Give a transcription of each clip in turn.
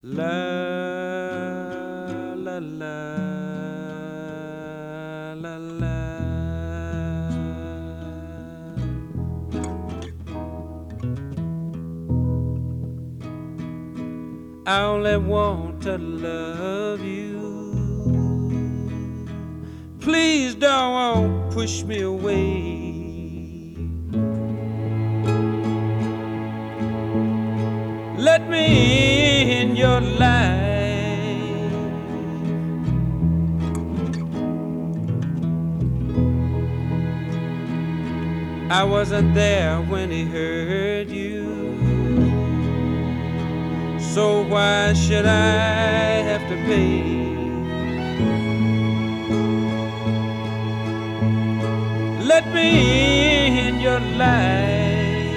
La la la la la. I only want to love you. Please don't push me away. Let me in your life. I wasn't there when he hurt you, so why should I have to pay? Let me in your life.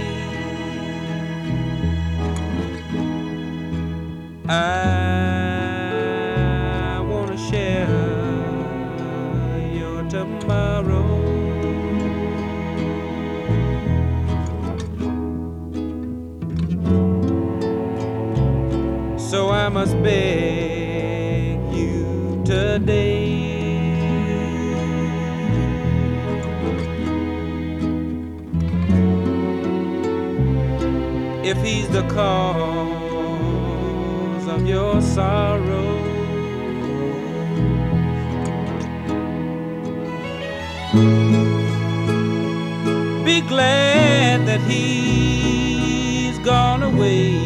I wanna share your tomorrow. So I must beg you today. If he's the cause of your sorrow, be glad that he's gone away.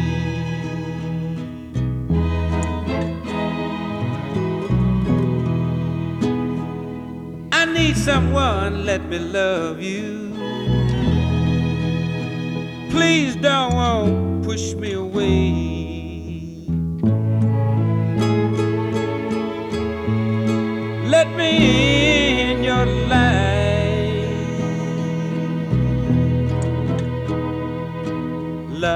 I need someone, let me love you. Please don't push me away. Let me in your life. La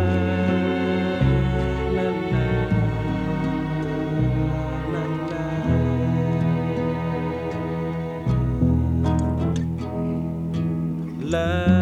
la la la la. La